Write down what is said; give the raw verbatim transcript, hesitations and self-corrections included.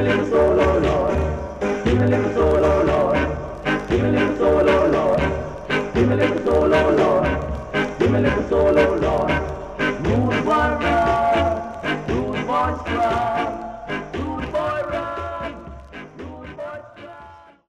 little soul, oh Lord. Give me a little soul, oh Lord. Give me a little soul, oh Lord. Give me a little soul, oh Lord. Give me a little soul, oh Lord. Moon warrior, moon boy strong.